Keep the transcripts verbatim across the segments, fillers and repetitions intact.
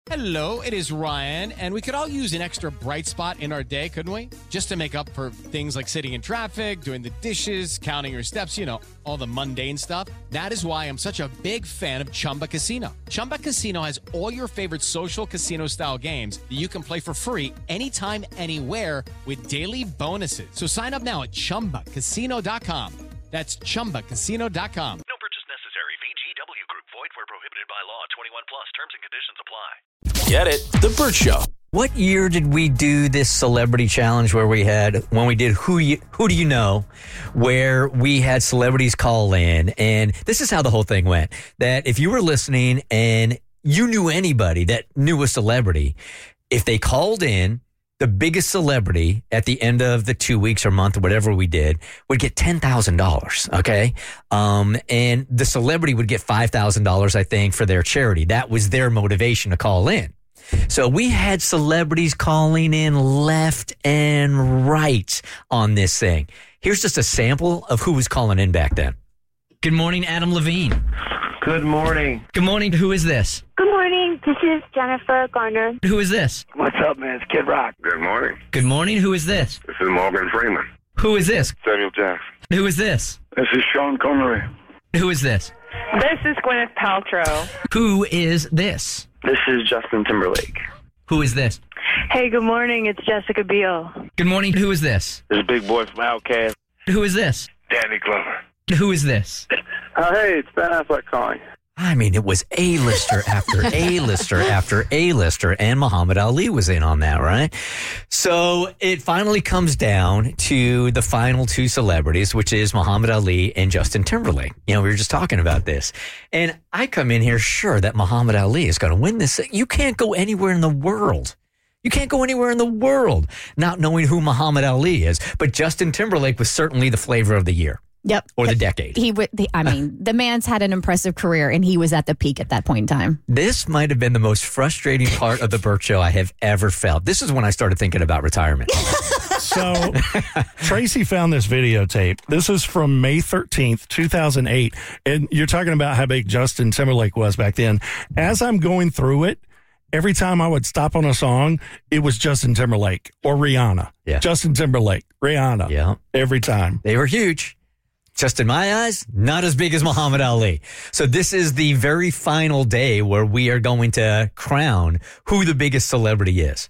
Hello, it is Ryan, and we could all use an extra bright spot in our day, couldn't we? Just to make up for things like sitting in traffic, doing the dishes, counting your steps, you know, all the mundane stuff. That is why I'm such a big fan of Chumba Casino. Chumba Casino has all your favorite social casino-style games that you can play for free anytime, anywhere with daily bonuses. So sign up now at chumba casino dot com. That's chumba casino dot com. No purchase necessary. V G W Group. Void where prohibited by law. twenty-one plus. Terms and conditions apply. Get it? The Burt Show. What year did we do this celebrity challenge where we had, when we did Who You, Who Do You Know, where we had celebrities call in? And this is how the whole thing went. That if you were listening and you knew anybody that knew a celebrity, if they called in, the biggest celebrity at the end of the two weeks or month or whatever we did would get ten thousand dollars, okay? Um, and the celebrity would get five thousand dollars, I think, for their charity. That was their motivation to call in. So we had celebrities calling in left and right on this thing. Here's just a sample of who was calling in back then. Good morning, Adam Levine. Good morning. Good morning. Who is this? Good morning. This is Jennifer Garner. Who is this? What's up, man? It's Kid Rock. Good morning. Good morning. Who is this? This is Morgan Freeman. Who is this? Samuel Jackson. Who is this? This is Sean Connery. Who is this? This is Gwyneth Paltrow. Who is this? This is Justin Timberlake. Who is this? Hey, good morning. It's Jessica Biel. Good morning. Who is this? This is Big Boy from Outkast. Who is this? Danny Glover. Who is this? Oh, hey, it's Ben Affleck calling. I mean, it was A-lister after A-lister after A-lister, and Muhammad Ali was in on that, right? So it finally comes down to the final two celebrities, which is Muhammad Ali and Justin Timberlake. You know, we were just talking about this. And I come in here sure that Muhammad Ali is going to win this. You can't go anywhere in the world. You can't go anywhere in the world not knowing who Muhammad Ali is. But Justin Timberlake was certainly the flavor of the year. Yep. Or the decade. He would. I mean, the man's had an impressive career, and he was at the peak at that point in time. This might have been the most frustrating part of the Burt Show I have ever felt. This is when I started thinking about retirement. So, Tracy found this videotape. This is from May thirteenth, two thousand eight. And you're talking about how big Justin Timberlake was back then. As I'm going through it, every time I would stop on a song, it was Justin Timberlake or Rihanna. Yeah. Justin Timberlake, Rihanna. Yeah. Every time. They were huge. Just in my eyes, not as big as Muhammad Ali. So this is the very final day where we are going to crown who the biggest celebrity is.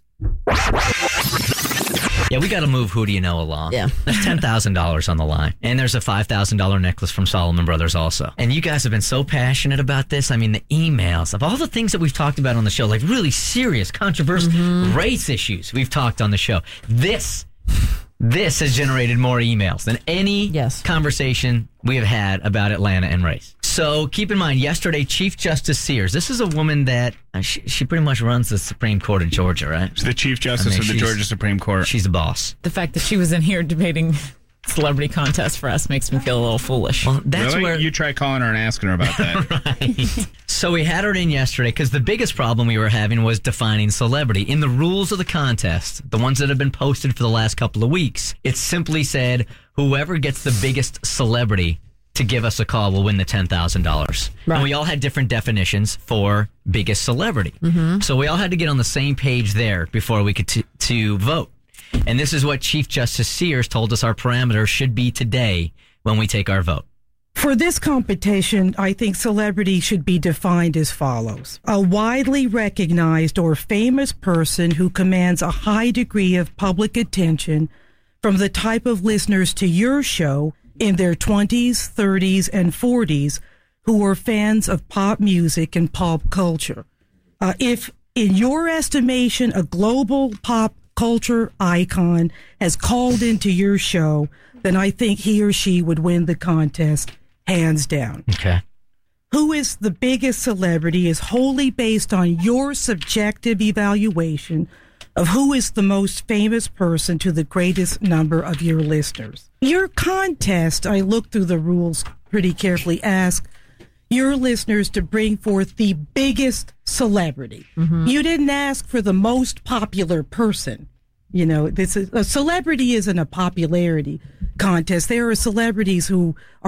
Yeah, we got to move Who Do You Know along. Yeah. There's ten thousand dollars on the line. And there's a five thousand dollars necklace from Solomon Brothers also. And you guys have been so passionate about this. I mean, the emails of all the things that we've talked about on the show, like really serious, controversial mm-hmm. race issues we've talked on the show. This... This has generated more emails than any yes. conversation we have had about Atlanta and race. So keep in mind, yesterday, Chief Justice Sears, this is a woman that, uh, she, she pretty much runs the Supreme Court of Georgia, right? She's the Chief Justice I mean, of the Georgia Supreme Court. She's the boss. The fact that she was in here debating celebrity contest for us makes me feel a little foolish. Well, that's really? where You try calling her and asking her about that. Right. So we had her in yesterday because the biggest problem we were having was defining celebrity. In the rules of the contest, the ones that have been posted for the last couple of weeks, it simply said whoever gets the biggest celebrity to give us a call will win the ten thousand dollars. Right. And we all had different definitions for biggest celebrity. Mm-hmm. So we all had to get on the same page there before we could t- to vote. And this is what Chief Justice Sears told us our parameters should be today when we take our vote. For this competition, I think celebrity should be defined as follows. A widely recognized or famous person who commands a high degree of public attention from the type of listeners to your show in their twenties, thirties, and forties who are fans of pop music and pop culture. Uh, if, in your estimation, a global pop culture icon has called into your show, then I think he or she would win the contest, hands down. Okay. Who is the biggest celebrity is wholly based on your subjective evaluation of who is the most famous person to the greatest number of your listeners. Your contest, I looked through the rules pretty carefully, asks your listeners to bring forth the biggest celebrity. Mm-hmm. You didn't ask for the most popular person. You know, this is, a celebrity isn't a popularity contest. There are celebrities who are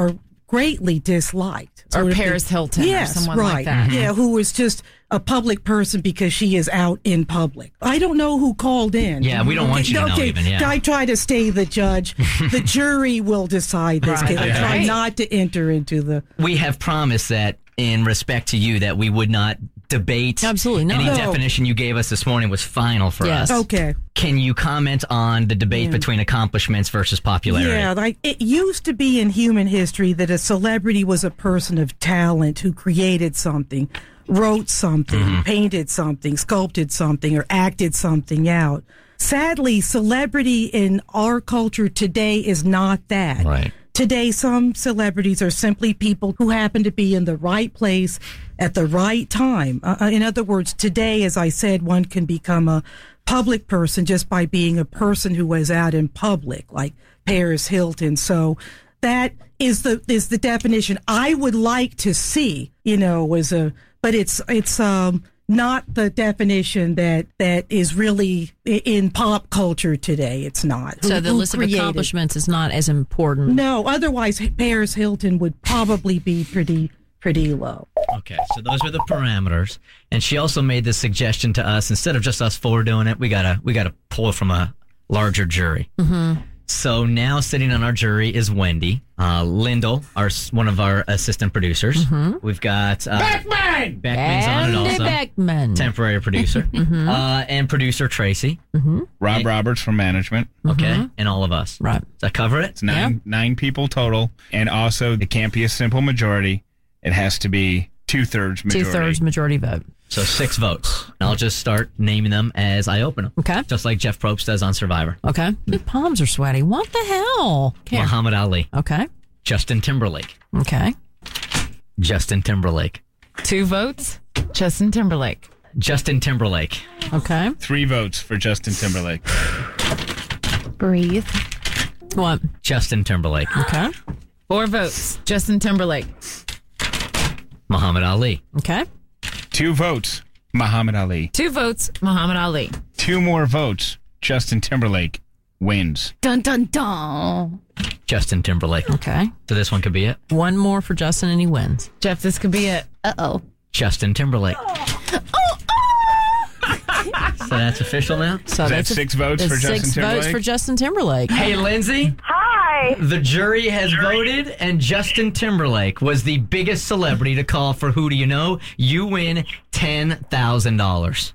greatly disliked. Or Sort of Paris thing. Hilton or yes, someone right. like that. Yeah, who was just a public person because she is out in public. I don't know who called in. Yeah, we don't want you to know okay, even, yeah. I try to stay the judge. The jury will decide this Right. case. I try Right. not to enter into the... We have promised that in respect to you that we would not debate. Absolutely not. Any No. definition you gave us this morning was final for Yes. us. Okay. Can you comment on the debate Yeah. between accomplishments versus popularity? Yeah, like it used to be in human history that a celebrity was a person of talent who created something, wrote something, Mm-hmm. painted something, sculpted something, or acted something out. Sadly, celebrity in our culture today is not that. Right. Today, some celebrities are simply people who happen to be in the right place at the right time. Uh, in other words, today, as I said, one can become a public person just by being a person who was out in public, like Paris Hilton. So that is the is the definition I would like to see. You know, was a but it's it's um. not the definition that, that is really in pop culture today. It's not. So Who- the who list of created- accomplishments is not as important. No, otherwise Paris Hilton would probably be pretty pretty low. Okay, so those are the parameters. And she also made this suggestion to us. Instead of just us four doing it, we gotta we gotta pull from a larger jury. Mm-hmm. So now sitting on our jury is Wendy, uh, Lyndall, our one of our assistant producers. Mm-hmm. We've got uh, Beckman! Beckman's on it Andy also. Beckman. Temporary producer. Mhm. uh, and producer Tracy. Mm-hmm. Rob And- Roberts from management. Okay. Mhm. And all of us. Right. Does that cover it? It's nine Yeah. nine people total, and also it can't be a simple majority. It has to be two thirds majority. Two thirds majority vote. So six votes. And I'll just start naming them as I open them. Okay. Just like Jeff Probst does on Survivor. Okay. Your palms are sweaty. What the hell? Here. Muhammad Ali. Okay. Justin Timberlake. Okay. Justin Timberlake. Two votes. Justin Timberlake. Justin Timberlake. Okay. Three votes for Justin Timberlake. Breathe. What? Justin Timberlake. Okay. Four votes. Justin Timberlake. Muhammad Ali. Okay. Two votes, Muhammad Ali. Two votes. Muhammad Ali. Two more votes, Justin Timberlake wins. Dun dun dun. Justin Timberlake. Okay. So this one could be it. One more for Justin and he wins. Jeff, this could be it. Uh oh. Justin Timberlake. So that's official now? So Is that that's a- six votes that's for Justin six Timberlake? votes for Justin Timberlake. Hey, Lindsay. Hi. The jury has voted, and Justin Timberlake was the biggest celebrity to call for Who Do You Know? You win ten thousand dollars.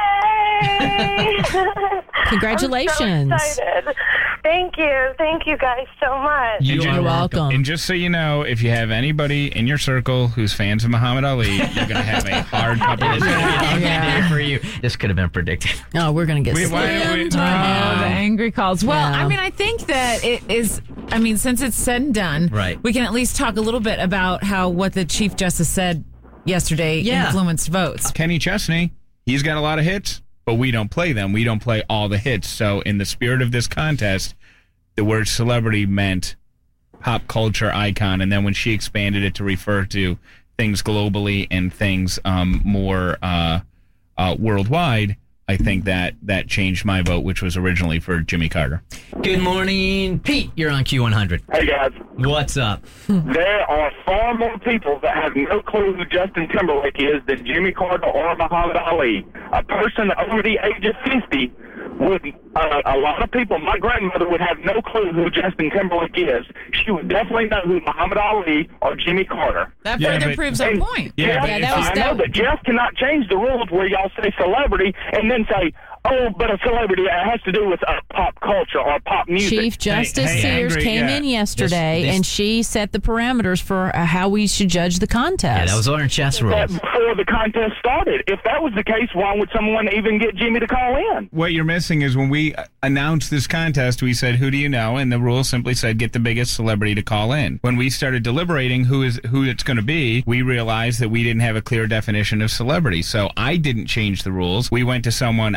Yay! Congratulations. I'm so excited. Thank you. Thank you guys so much. You You're are welcome. And just so you know, if you have anybody in your circle who's fans of Muhammad Ali, you're going to have a hard couple of Yeah. For you. This could have been predicted. Oh, we're going to get Wait, why- slammed wait, right Oh, now. the angry calls. Well, Yeah. I mean, I think that it is. I mean, since it's said and done, Right. we can at least talk a little bit about how what the Chief Justice said yesterday Yeah. influenced votes. Kenny Chesney, he's got a lot of hits, but we don't play them. We don't play all the hits. So in the spirit of this contest, the word celebrity meant pop culture icon. And then when she expanded it to refer to things globally and things um, more uh, uh, worldwide, I think that that changed my vote, which was originally for Jimmy Carter. Good morning, Pete. You're on Q one hundred. Hey, guys. What's up? There are far more people that have no clue who Justin Timberlake is than Jimmy Carter or Muhammad Ali. A person over the age of fifty would, uh, a lot of people, my grandmother would have no clue who Justin Timberlake is. She would definitely know who Muhammad Ali or Jimmy Carter. That Yeah, further but- proves our And- point. Yeah, Jeff, but Yeah, that was- I know, that- but Jeff cannot change the rules where y'all say celebrity and then say, oh, but a celebrity that has to do with uh, pop culture or pop music. Chief Justice hey, Sears angry, came yeah. in yesterday, This- this- and she set the parameters for uh, how we should judge the contest. Yeah, that was our chess That rules. before the contest started. If that was the case, why would someone even get Jimmy to call in? What you're missing is when we announced this contest, we said, who do you know? And the rule simply said, get the biggest celebrity to call in. When we started deliberating who is who it's going to be, we realized that we didn't have a clear definition of celebrity. So I didn't change the rules. We went to someone outside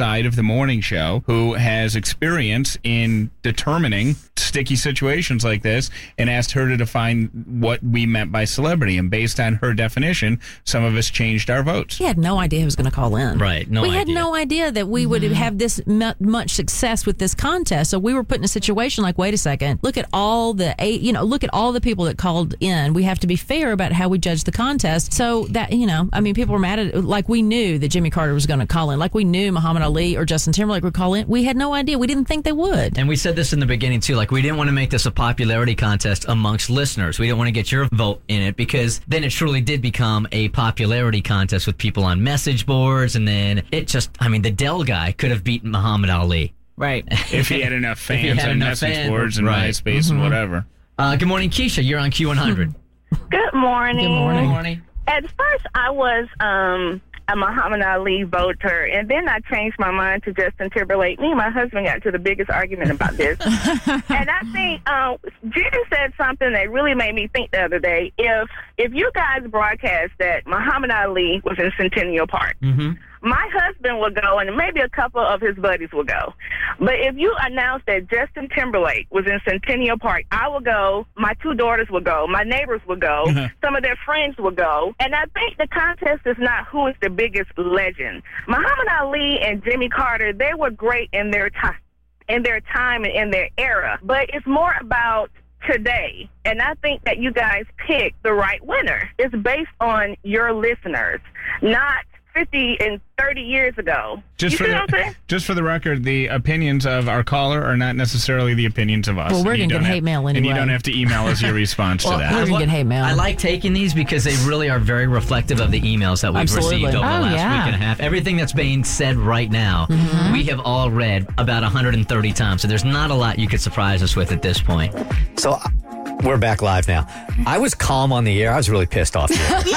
side of the morning show who has experience in determining sticky situations like this, and asked her to define what we meant by celebrity. And based on her definition, some of us changed our votes. He had no idea he was going to call in. Right. No we idea. had no idea that we would have this mu- much success with this contest. So we were put in a situation like, wait a second, look at all the eight, you know, look at all the people that called in. We have to be fair about how we judge the contest. So that, you know, I mean, people were mad at it. Like we knew that Jimmy Carter was going to call in. Like we knew Muhammad Ali or Justin Timberlake would call in. We had no idea. We didn't think they would. And we said this in the beginning, too. Like, we didn't want to make this a popularity contest amongst listeners. We didn't want to get your vote in it, because then it truly did become a popularity contest with people on message boards. And then it just, I mean, the Dell guy could have beaten Muhammad Ali. Right. If he had enough If he fans had on enough message fans, boards and right. MySpace Mhm. and whatever. Uh, good morning, Keisha. You're on Q one hundred. Good morning. Good morning. Good morning. At first, I was um, a Muhammad Ali voter, and then I changed my mind to Justin Timberlake. Me and my husband got to the biggest argument about this. And I think um, Judy said something that really made me think the other day. If if you guys broadcast that Muhammad Ali was in Centennial Park, mm-hmm. my husband would go, and maybe a couple of his buddies would go. But if you announced that Justin Timberlake was in Centennial Park, I would go, my two daughters would go, my neighbors would go, Uh-huh. some of their friends would go. And I think the contest is not who is the biggest legend. Muhammad Ali and Jimmy Carter, they were great in their time, in their time and in their era. But it's more about today. And I think that you guys picked the right winner. It's based on your listeners, not fifty and thirty years ago. Just you for see the, what I'm saying? just for the record, the opinions of our caller are not necessarily the opinions of us. Well, we're And you gonna get don't hate have- mail And you anyway. don't have to email us your response Well, to that. I li- get hate mail. I like taking these because they really are very reflective of the emails that we've Absolutely. received over Oh, the last yeah. week and a half. Everything that's being said right now, Mm-hmm. we have all read about one hundred thirty times. So there's not a lot you could surprise us with at this point. So uh, we're back live now. I was calm on the air. I was really pissed off.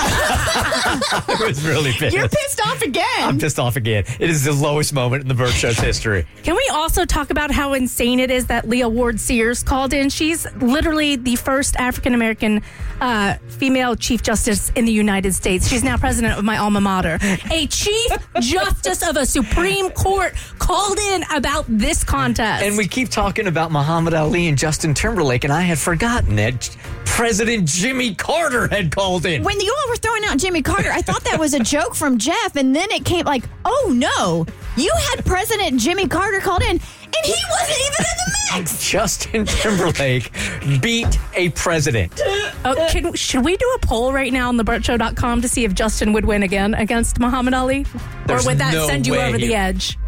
I was really pissed. You're pissed off again. I'm pissed off again. It is the lowest moment in the Burt Show's history. Can we also talk about how insane it is that Leah Ward Sears called in? She's literally the first African American uh, female Chief Justice in the United States. She's now president of my alma mater. A Chief Justice of a Supreme Court called in about this contest. And we keep talking about Muhammad Ali and Justin Timberlake, and I had forgotten that President Jimmy Carter had called in. When you all were throwing out Jimmy Carter, I thought that was a joke from Jeff, and then it came like, oh no, you had President Jimmy Carter called in, and he wasn't even in the mix. Justin Timberlake beat a president. Oh, can, should we do a poll right now on the burt show dot com to see if Justin would win again against Muhammad Ali? There's or would that no send you way over he- the edge?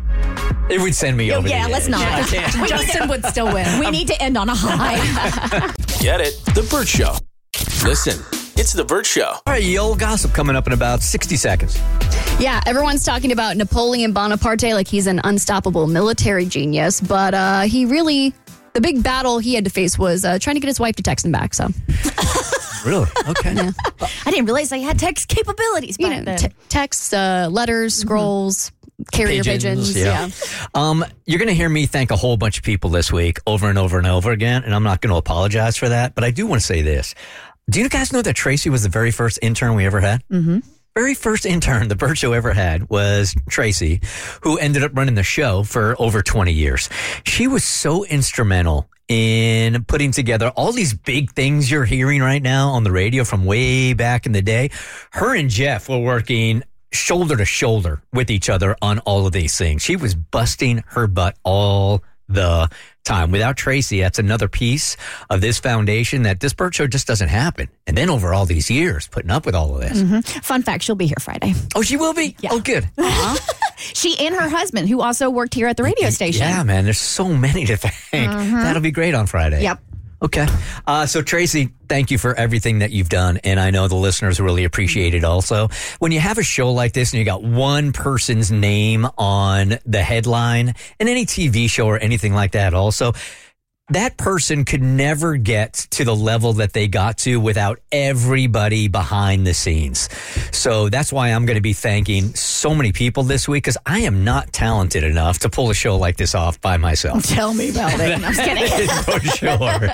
It would send me Oh, over yeah, the let's edge. not. I can't. Justin would still win. We need to end on a high. Get it? The Burt Show. Listen, it's The Burt Show. All right, Yale gossip coming up in about sixty seconds. Yeah, everyone's talking about Napoleon Bonaparte like he's an unstoppable military genius, but uh, he really, the big battle he had to face was uh, trying to get his wife to text him back. So, Really? Okay. yeah. I didn't realize they had text capabilities you back know, then. t- texts, uh, letters, scrolls, carrier pigeons. yeah. Um, you're going to hear me thank a whole bunch of people this week over and over and over again, and I'm not going to apologize for that, but I do want to say this. Do you guys know that Tracy was the very first intern we ever had? Mm-hmm. Very first intern the Burt Show ever had was Tracy, who ended up running the show for over twenty years. She was so instrumental in putting together all these big things you're hearing right now on the radio from way back in the day. Her and Jeff were working shoulder to shoulder with each other on all of these things. She was busting her butt all the time. Without Tracy, that's another piece of this foundation that this Burt Show just doesn't happen. And then over all these years, putting up with all of this. Mm-hmm. Fun fact, she'll be here Friday. Oh, she will be? Yeah. Oh, good. Uh-huh. She and her husband, who also worked here at the radio station. Yeah, man, there's so many to thank. Mhm. That'll be great on Friday. Yep. Okay. Uh, so, Tracy, thank you for everything that you've done. And I know the listeners really appreciate it also. When you have a show like this and you got one person's name on the headline in any T V show or anything like that also, that person could never get to the level that they got to without everybody behind the scenes. So that's why I'm going to be thanking so many people this week, because I am not talented enough to pull a show like this off by myself. Tell me about it. I'm just kidding. For sure.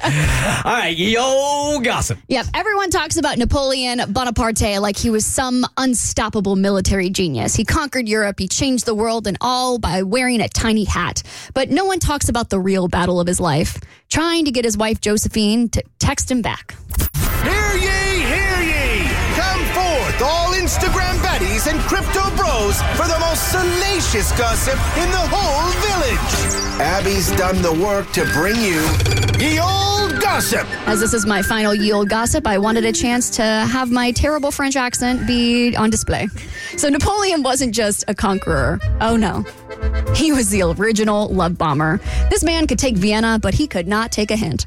All right, yo, gossip. Yep, everyone talks about Napoleon Bonaparte like he was some unstoppable military genius. He conquered Europe, he changed the world, and all by wearing a tiny hat. But no one talks about the real battle of his life, trying to get his wife Josephine to text him back. Hear ye, hear ye! Come forth, all Instagram baddies and crypto bros, for the most salacious gossip in the whole village. Abby's done the work to bring you Ye Old Gossip. As this is my final Ye Old Gossip, I wanted a chance to have my terrible French accent be on display. So Napoleon wasn't just a conqueror. Oh no. He was the original love bomber. This man could take Vienna, but he could not take a hint.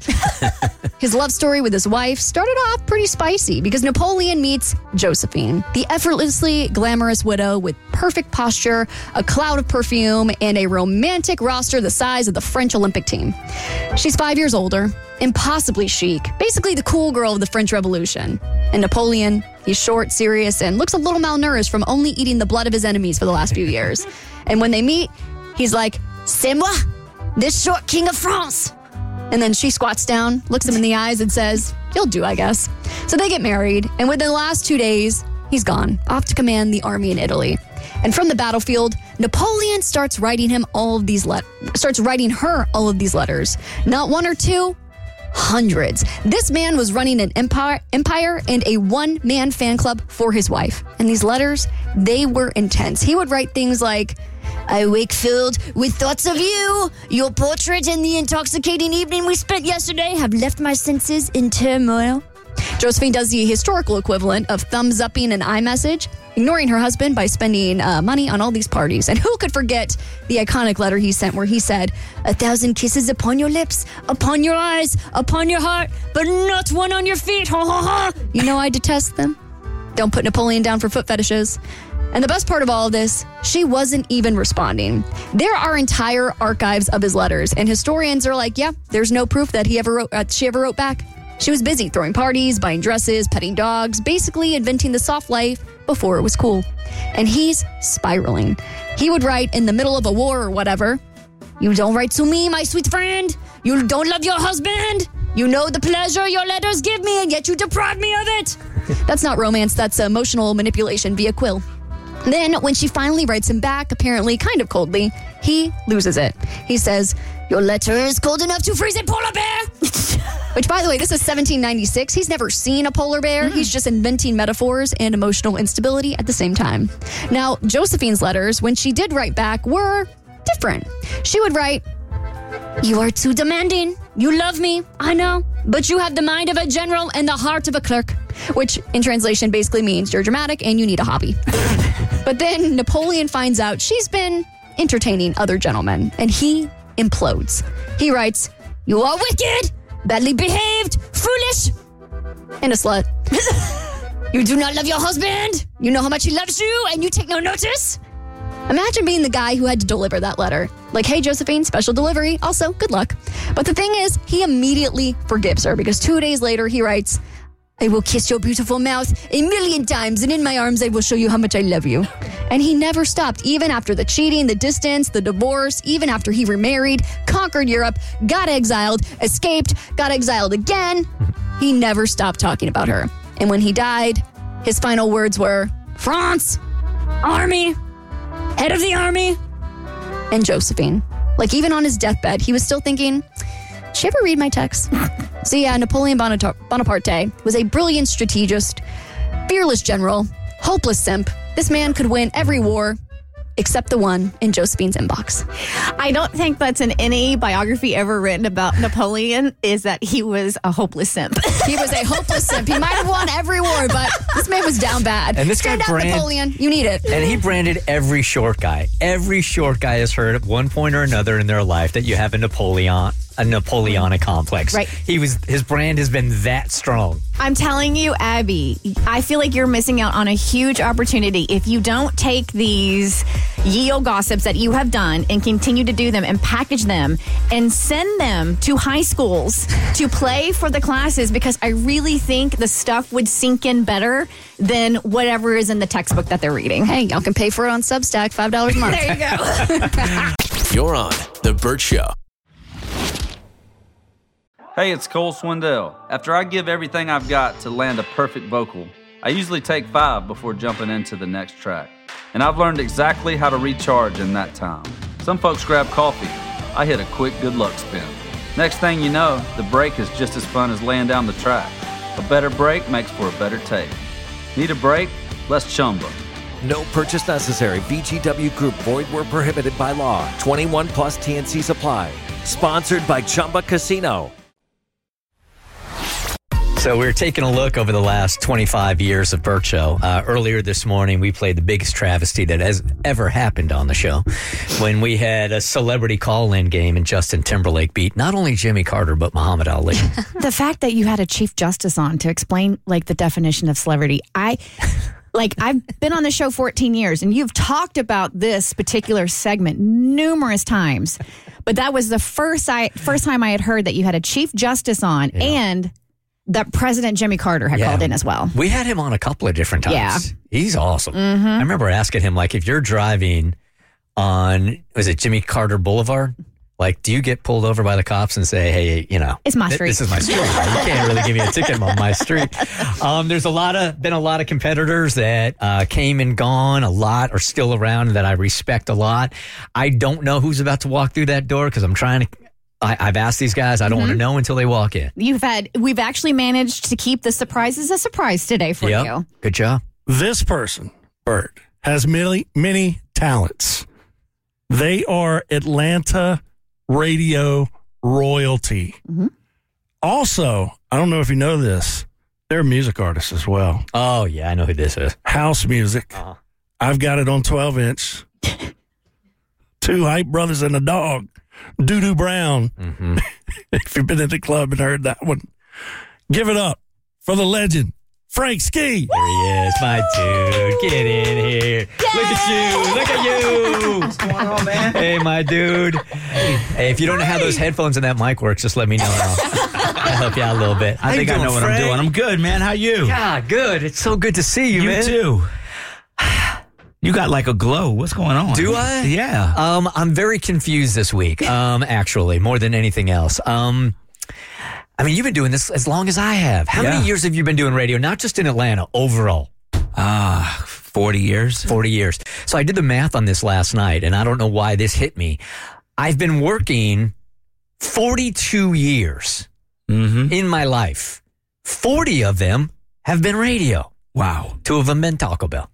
His love story with his wife started off pretty spicy because Napoleon meets Josephine, the effortlessly glamorous widow with perfect posture, a cloud of perfume, and a romantic roster the size of the French Olympic team. She's five years older, impossibly chic, basically the cool girl of the French Revolution. And Napoleon, he's short, serious, and looks a little malnourished from only eating the blood of his enemies for the last few years. And when they meet, he's like, "C'est moi, this short king of France." And then she squats down, looks him in the eyes, and says, "You'll do, I guess." So they get married, and within the last two days, he's gone, off to command the army in Italy. And from the battlefield, Napoleon starts writing him all of these let- starts writing her all of these letters. Not one or two, hundreds. This man was running an empire, empire and a one-man fan club for his wife. And these letters, they were intense. He would write things like, "I wake filled with thoughts of you. Your portrait and the intoxicating evening we spent yesterday have left my senses in turmoil." Josephine does the historical equivalent of thumbs-upping an iMessage, ignoring her husband by spending uh, money on all these parties. And who could forget the iconic letter he sent where he said, "A thousand kisses upon your lips, upon your eyes, upon your heart, but not one on your feet. Ha ha ha. You know I detest them." Don't put Napoleon down for foot fetishes. And the best part of all of this, she wasn't even responding. There are entire archives of his letters, and historians are like, yeah, there's no proof that he ever wrote, uh, she ever wrote back. She was busy throwing parties, buying dresses, petting dogs, basically inventing the soft life before it was cool. And he's spiraling. He would write in the middle of a war or whatever, "You don't write to me, my sweet friend. You don't love your husband. You know the pleasure your letters give me, and yet you deprive me of it." That's not romance, that's emotional manipulation via quill. Then, when she finally writes him back, apparently kind of coldly, he loses it. He says, "Your letter is cold enough to freeze a polar bear." Which, by the way, this is seventeen ninety-six. He's never seen a polar bear. Mm-hmm. He's just inventing metaphors and emotional instability at the same time. Now, Josephine's letters, when she did write back, were different. She would write, "You are too demanding. You love me, I know, but you have the mind of a general and the heart of a clerk." Which, in translation, basically means you're dramatic and you need a hobby. But then Napoleon finds out she's been entertaining other gentlemen, and he implodes. He writes, "You are wicked, badly behaved, foolish, and a slut. You do not love your husband. You know how much he loves you, and you take no notice." Imagine being the guy who had to deliver that letter. Like, "Hey, Josephine, special delivery. Also, good luck." But the thing is, he immediately forgives her because two days later he writes, "I will kiss your beautiful mouth a million times, and in my arms I will show you how much I love you." And he never stopped, even after the cheating, the distance, the divorce, even after he remarried, conquered Europe, got exiled, escaped, got exiled again. He never stopped talking about her. And when he died, his final words were, "France, army, head of the army, and Josephine." Like, even on his deathbed, he was still thinking, "Did she ever read my text?" So yeah, Napoleon Bonaparte was a brilliant strategist, fearless general, hopeless simp. This man could win every war except the one in Josephine's inbox. I don't think that's in any biography ever written about Napoleon, is that he was a hopeless simp. He was a hopeless simp. He might have won every war, but this man was down bad. And this Stand guy up, brand, Napoleon. You need it. And he branded every short guy. Every short guy has heard at one point or another in their life that you have a Napoleon, a Napoleonic complex. Right. He was his brand has been that strong. I'm telling you, Abby, I feel like you're missing out on a huge opportunity if you don't take these ye old gossips that you have done and continue to do them and package them and send them to high schools to play for the classes, because I really think the stuff would sink in better than whatever is in the textbook that they're reading. Hey, y'all can pay for it on Substack, five dollars a month. There you go. You're on The Burt Show. Hey, it's Cole Swindell. After I give everything I've got to land a perfect vocal, I usually take five before jumping into the next track. And I've learned exactly how to recharge in that time. Some folks grab coffee. I hit a quick good luck spin. Next thing you know, the break is just as fun as laying down the track. A better break makes for a better take. Need a break? Let's chumba. No purchase necessary. V G W Group. Void where prohibited by law. twenty-one plus T N C Supply. Sponsored by Chumba Casino. So we're taking a look over the last twenty-five years of Burt Show. Uh, earlier this morning, we played the biggest travesty that has ever happened on the show when we had a celebrity call-in game and Justin Timberlake beat not only Jimmy Carter, but Muhammad Ali. The fact that you had a Chief Justice on to explain like the definition of celebrity, I... Like, I've been on the show fourteen years, and you've talked about this particular segment numerous times. But that was the first I first time I had heard that you had a Chief Justice on, yeah. and that President Jimmy Carter had yeah. called in as well. We had him on a couple of different times. Yeah. He's awesome. Mm-hmm. I remember asking him, like, if you're driving on, was it Jimmy Carter Boulevard? Like, do you get pulled over by the cops and say, hey, you know, it's my th- street. This is my street. Right? You can't really give me a ticket on my street. Um, there's a lot of, been a lot of competitors that uh, came and gone. A lot are still around that I respect a lot. I don't know who's about to walk through that door because I'm trying to, I, I've asked these guys, I don't mm-hmm. want to know until they walk in. You've had, we've actually managed to keep the surprises a surprise today for yep. you. Good job. This person, Burt, has many, many talents. They are Atlanta radio royalty. Mm-hmm. Also, I don't know if you know this, they're music artists as well. Oh, yeah, I know who this is. House music. Uh-huh. I've got it on twelve inch. Two Hype Brothers and a dog. Doo-Doo Brown. Mm-hmm. If you've been at the club and heard that one, give it up for the legend, Frank Ski. There he is, my dude. Get in here. Yay! Look at you. Look at you. What's going on, man? Hey, my dude. Hey, if you don't know how those headphones and that mic works, just let me know. I'll, I'll help you out a little bit. I think I know what I'm doing. I'm good, man. How you? Yeah, good. It's so good to see you, you man. You too. You got like a glow. What's going on? Do I? Yeah. Um, I'm very confused this week, um, actually, more than anything else. Um, I mean, you've been doing this as long as I have. How yeah. many years have you been doing radio? Not just in Atlanta, overall. Ah, uh, forty years. forty years. So I did the math on this last night, and I don't know why this hit me. I've been working forty-two years mm-hmm. in my life. forty of them have been radio. Wow. Two of them been Taco Bell.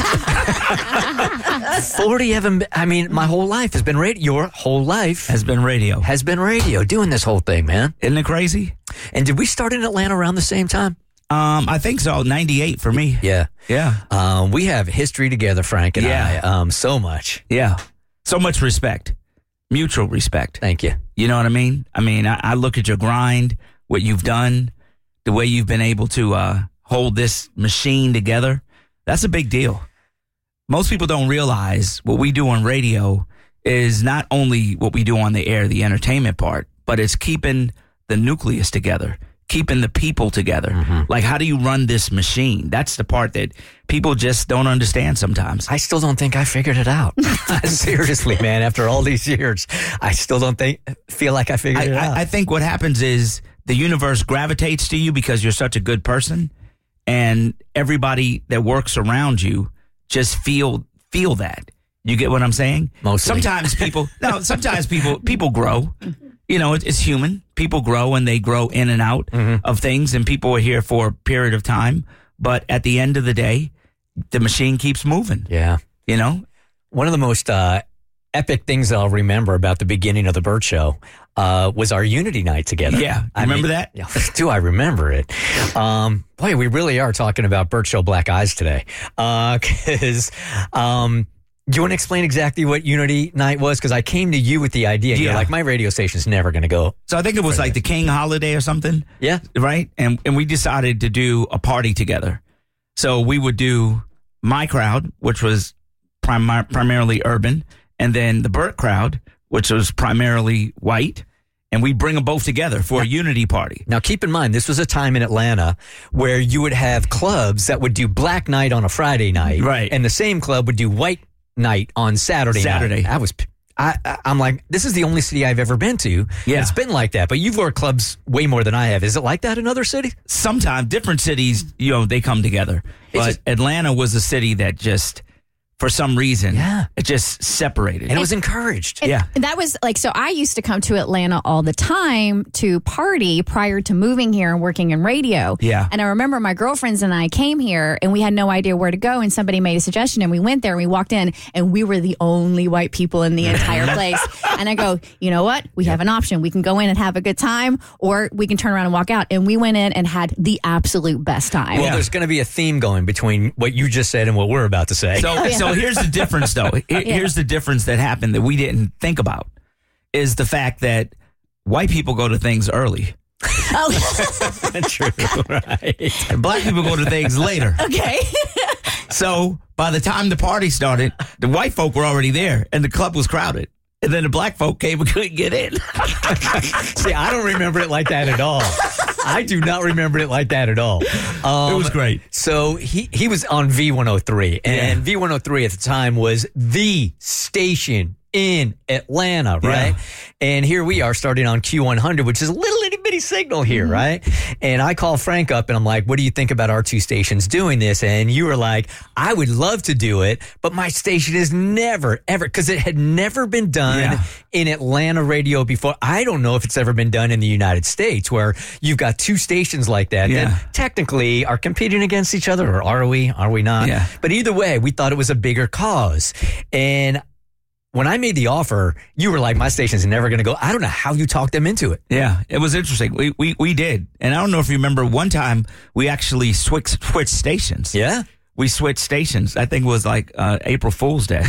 forty of them, I mean, my whole life has been radio. Your whole life has been radio. Has been radio, doing this whole thing, man. Isn't it crazy? And did we start in Atlanta around the same time? Um, I think so. ninety-eight for me. Yeah. Yeah. Um, we have history together, Frank and yeah. I. Um, so much. Yeah. So much respect. Mutual respect. Thank you. You know what I mean? I mean, I, I look at your grind, what you've done, the way you've been able to uh, hold this machine together. That's a big deal. Most people don't realize what we do on radio is not only what we do on the air, the entertainment part, but it's keeping the nucleus together, keeping the people together. Mm-hmm. Like, how do you run this machine? That's the part that people just don't understand sometimes. I still don't think I figured it out. Seriously, man, after all these years, I still don't think feel like I figured I, it out. I, I think what happens is the universe gravitates to you because you're such a good person, and everybody that works around you just feel feel that. You get what I'm saying? Mostly. Sometimes people, no, sometimes people people grow. You know, it, it's human. People grow and they grow in and out mm-hmm. of things, and people are here for a period of time. But at the end of the day, the machine keeps moving. Yeah. You know? One of the most uh, epic things that I'll remember about the beginning of the Burt Show uh, was our Unity night together. Yeah. I remember mean, that? Yeah, do I remember it? Um, boy, we really are talking about Burt Show Black Eyes today. Because... Uh, um, do you want to explain exactly what Unity Night was? Because I came to you with the idea. And yeah. You're like, my radio station's never going to go. So I think it was like the King holiday or something. Yeah. Right? And and we decided to do a party together. So we would do my crowd, which was prim- primarily urban, and then the Burt crowd, which was primarily white. And we bring them both together for a unity party. Now, keep in mind, this was a time in Atlanta where you would have clubs that would do Black Night on a Friday night. Right. And the same club would do White Night on Saturday, Saturday. night. I was, I, I, I'm like, this is the only city I've ever been to. Yeah. It's been like that. But you've worked clubs way more than I have. Is it like that in other cities? Sometimes different cities, you know, they come together. But just- Atlanta was a city that just, for some reason, yeah. it just separated. And it was encouraged. And yeah. that was like, so I used to come to Atlanta all the time to party prior to moving here and working in radio. Yeah. And I remember my girlfriends and I came here and we had no idea where to go. And somebody made a suggestion and we went there and we walked in and we were the only white people in the entire place. And I go, you know what? We have an option. We can go in and have a good time or we can turn around and walk out. And we went in and had the absolute best time. Well, there's going to be a theme going between what you just said and what we're about to say. So, Yeah. so here's the difference, though. Here- Yeah. Here's the difference that happened that we didn't think about is the fact that white people go to things early. Oh, True, right. And black people go to things later. okay. So by the time the party started, the white folk were already there and the club was crowded. And then the black folk came and couldn't get in. See, I don't remember it like that at all. I do not remember it like that at all. Um, It was great. So he, he was on V one oh three, and Yeah. V one oh three at the time was the station in Atlanta, right? Yeah. And here we are starting on Q one hundred, which is a little itty bitty signal here, Mm-hmm. right? And I call Frank up and I'm like, what do you think about our two stations doing this? And you were like, I would love to do it, but my station is never, ever, because it had never been done Yeah. in Atlanta radio before. I don't know if it's ever been done in the United States where you've got two stations like that Yeah. that technically are competing against each other, or are we? Are we not? Yeah. But either way, we thought it was a bigger cause. And when I made the offer, you were like, my station's never going to go. I don't know how you talked them into it. Yeah, it was interesting. We, we we did. And I don't know if you remember one time we actually switched, switched stations. Yeah. We switched stations. I think it was like uh, April Fool's Day.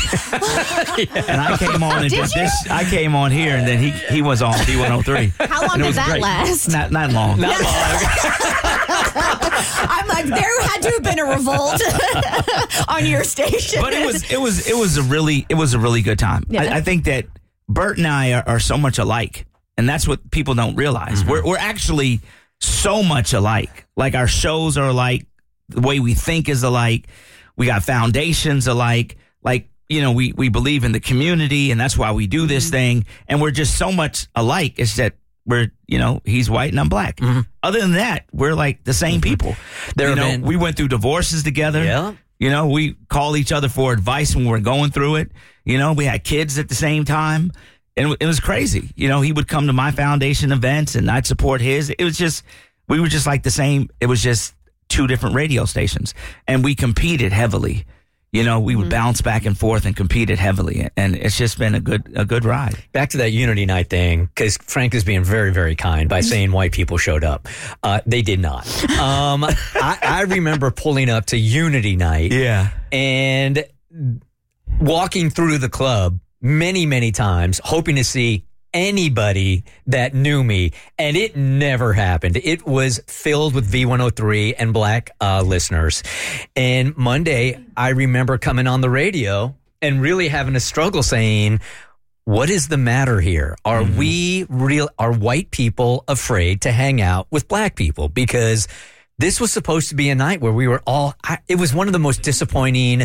And I came on and Did did you? this. I came on here and then he he was on D one oh three. How long And it did was that great. last? Not not long. Not long. I'm like, there had to have been a revolt on your station. But it was it was it was a really it was a really good time. Yeah. I, I think that Bert and I are, are so much alike, and that's what people don't realize. Mm-hmm. We're we're actually so much alike. Like our shows are alike, the way we think is alike. We got foundations alike. Like you know, we we believe in the community, and that's why we do this Mm-hmm. thing. And we're just so much alike. It's that we're you know he's white and I'm black. Mm-hmm. Other than that, we're like the same people. There you have know, been- we went through divorces together. Yeah. You know, we call each other for advice when we're going through it. You know, we had kids at the same time. And it was crazy. You know, he would come to my foundation events and I'd support his. It was just, we were just like the same. It was just two different radio stations. And we competed heavily. You know, we would bounce back and forth and competed heavily. And it's just been a good a good ride. Back to that Unity Night thing, because Frank is being very, very kind by saying white people showed up. Uh, they did not. Um, I, I remember pulling up to Unity Night Yeah. and walking through the club many, many times, hoping to see anybody that knew me, and it never happened. It was filled with V one oh three and black uh, listeners. And Monday, I remember coming on the radio and really having a struggle saying, what is the matter here? Are Mm-hmm. we real? Are white people afraid to hang out with black people? Because this was supposed to be a night where we were all, I, it was one of the most disappointing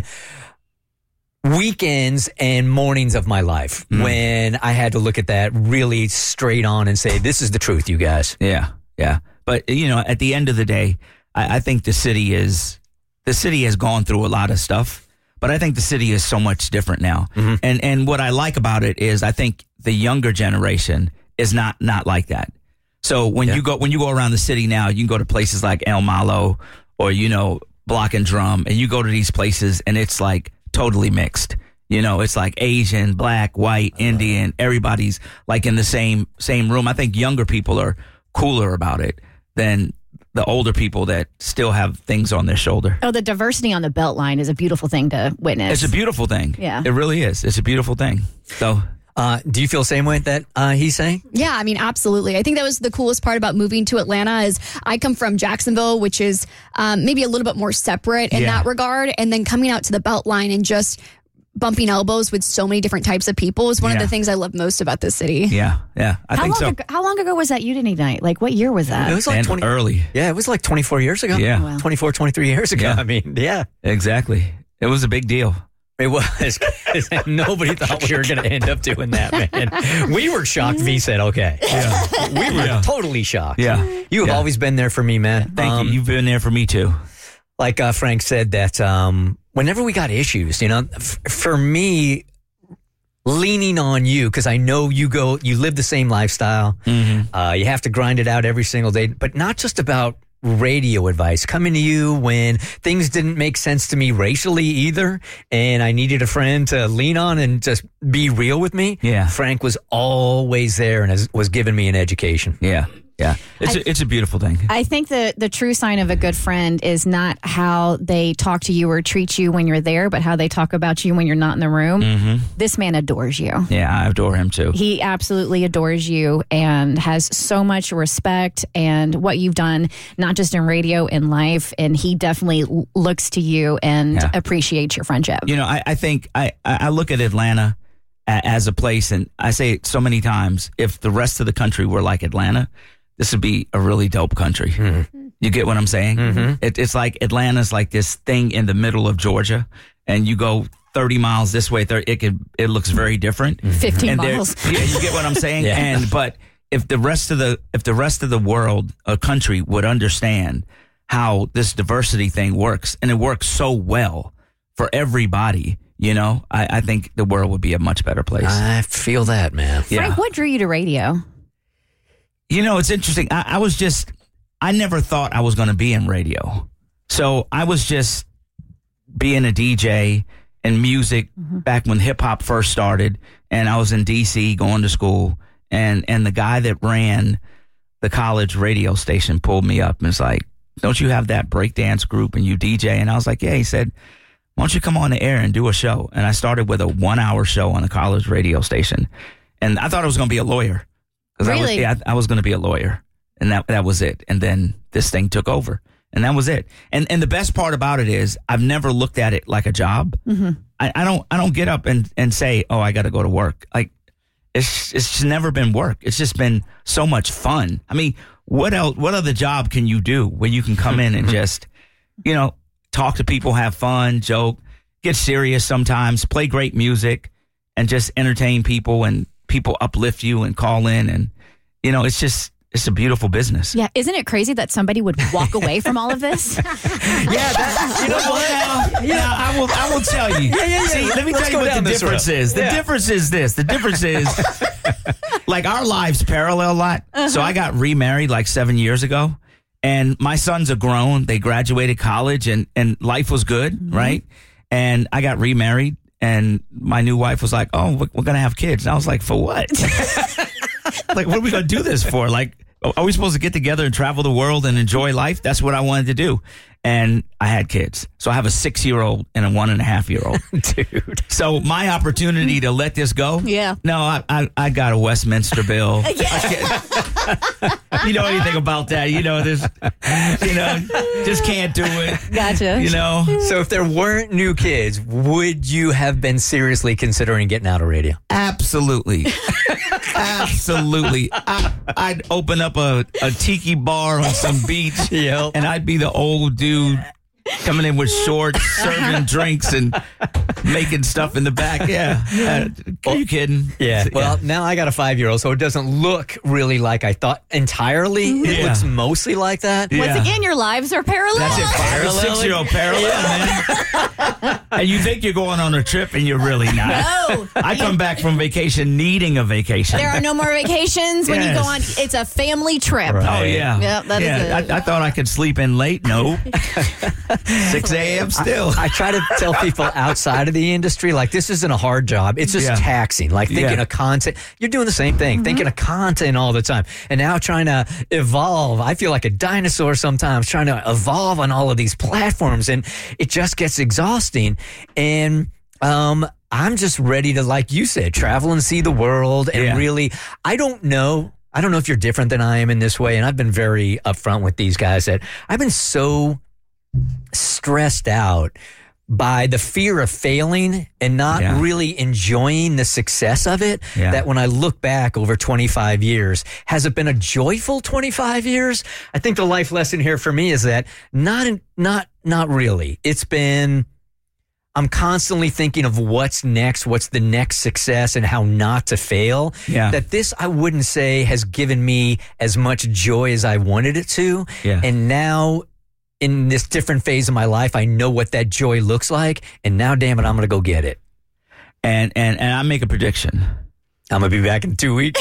weekends and mornings of my life Mm. when I had to look at that really straight on and say, this is the truth, you guys. Yeah. Yeah. But, you know, at the end of the day, I, I think the city is, the city has gone through a lot of stuff, but I think the city is so much different now. Mm-hmm. And, and what I like about it is I think the younger generation is not, not like that. So when Yeah. you go, when you go around the city now, you can go to places like El Malo or, you know, Block and Drum, and you go to these places and it's like totally mixed. You know, it's like Asian, black, white, Indian, everybody's like in the same, same room. I think younger people are cooler about it than the older people that still have things on their shoulder. Oh, the diversity on the Beltline is a beautiful thing to witness. It's a beautiful thing. Yeah. It really is. It's a beautiful thing. So, Uh, do you feel the same way that uh, he's saying? Yeah, I mean, absolutely. I think that was the coolest part about moving to Atlanta is I come from Jacksonville, which is um, maybe a little bit more separate in Yeah. that regard. And then coming out to the Beltline and just bumping elbows with so many different types of people is one Yeah. of the things I love most about this city. Yeah, yeah, I how think long so. Ago, how long ago was that Unity Night? Like, what year was that? It was like And twenty early. Yeah, it was like twenty-four years ago. Yeah. Wow. twenty-four, twenty-three years ago. Yeah. I mean, yeah. Exactly. It was a big deal. It was. Nobody thought we were going to end up doing that, man. We were shocked. V said, okay. Yeah. We were Yeah. totally shocked. Yeah. You have Yeah. always been there for me, man. Thank Um, you. You've been there for me too. Like uh, Frank said, that um, whenever we got issues, you know, f- for me, leaning on you, because I know you go, you live the same lifestyle. Mm-hmm. Uh, you have to grind it out every single day, but not just about radio advice, coming to you when things didn't make sense to me racially either, and I needed a friend to lean on and just be real with me. Yeah. Frank was always there and has, was giving me an education. Yeah. Yeah. It's I- a, it's a beautiful thing. I think the the true sign of a good friend is not how they talk to you or treat you when you're there, but how they talk about you when you're not in the room. Mm-hmm. This man adores you. Yeah, I adore him too. He absolutely adores you and has so much respect and what you've done, not just in radio, in life. And he definitely l- looks to you and Yeah. appreciates your friendship. You know, I, I think I, I look at Atlanta a- as a place, and I say it so many times, if the rest of the country were like Atlanta, this would be a really dope country. Mm-hmm. You get what I'm saying? Mm-hmm. It, it's like Atlanta's like this thing in the middle of Georgia, and you go thirty miles this way, thirty, it could it looks very different. fifteen And there- miles. Yeah, you get what I'm saying? Yeah. And but if the rest of the if the rest of the world, a country would understand how this diversity thing works, and it works so well for everybody, you know, I, I think the world would be a much better place. I feel that, man. Yeah. Frank, what drew you to radio? You know, it's interesting. I, I was just, I never thought I was going to be in radio. So I was just being a D J and music back when hip hop first started. And I was in D C going to school. And, and the guy that ran the college radio station pulled me up and was like, don't you have that breakdance group and you D J? And I was like, yeah. He said, why don't you come on the air and do a show? And I started with a one hour show on a college radio station. And I thought I was going to be a lawyer. Because I was, Really? yeah, I, I was going to be a lawyer, and that that was it. And then this thing took over, and that was it. And and the best part about it is I've never looked at it like a job. Mm-hmm. I, I don't I don't get up and, and say, oh, I got to go to work. Like it's it's just never been work. It's just been so much fun. I mean, what else? What other job can you do where you can come in and just, you know, talk to people, have fun, joke, get serious sometimes, play great music, and just entertain people, and people uplift you and call in, and you know, it's just it's a beautiful business. Yeah, isn't it crazy that somebody would walk away from all of this? Yeah, that, you know what? Now, yeah, I will. I will tell you. Yeah, yeah, yeah. See, let me Let's tell you go what the down this difference road. is. The Yeah. difference is this. The difference is, like, our lives parallel a lot. So I got remarried like seven years ago, and my sons are grown. They graduated college, and and life was good, right? And I got remarried, and my new wife was like, "Oh, we're, we're gonna have kids." And I was like, "For what?" Like, what are we gonna do this for? Like, are we supposed to get together and travel the world and enjoy life? That's what I wanted to do. And I had kids. So I have a six year old and a one and a half year old. Dude. So my opportunity to let this go. Yeah. No, I I, I got a Westminster bill. Yeah. You know anything about that? You know this. You know, just can't do it. Gotcha. You know. So if there weren't new kids, would you have been seriously considering getting out of radio? Absolutely. Absolutely. I, I'd open up a, a tiki bar on some beach, Yep. and I'd be the old dude coming in with shorts, serving drinks, and making stuff in the back. Yeah. Uh, are you kidding? Yeah. Well, now I got a five-year-old, so it doesn't look really like I thought entirely. It Yeah. looks mostly like that. Yeah. Once again, your lives are parallel. That's it. Five or six year old parallel, man. And you think you're going on a trip, and you're really not. No. I come back from vacation needing a vacation. There are no more vacations when you go on. Yes. It's a family trip. Oh yeah, Yep, that is yeah. it. I, I thought I could sleep in late. No, six a.m. still. I, I try to tell people outside of the industry, like, this isn't a hard job. It's just Yeah. taxing. Like thinking Yeah. of content. You're doing the same thing, thinking of content all the time. And now trying to evolve. I feel like a dinosaur sometimes trying to evolve on all of these platforms. And it just gets exhausting. And, um, I'm just ready to, like you said, travel and see the world. And Yeah. really, I don't know. I don't know if you're different than I am in this way. And I've been very upfront with these guys that I've been so stressed out by the fear of failing and not Yeah. really enjoying the success of it, Yeah. that when I look back over twenty-five years, has it been a joyful twenty-five years? I think the life lesson here for me is that not, in, not, not really. It's been, I'm constantly thinking of what's next, what's the next success and how not to fail. Yeah. That this, I wouldn't say has given me as much joy as I wanted it to. Yeah. And now, in this different phase of my life, I know what that joy looks like, and now, damn it, I'm gonna go get it. And and and I make a prediction. I'm gonna be back in two weeks.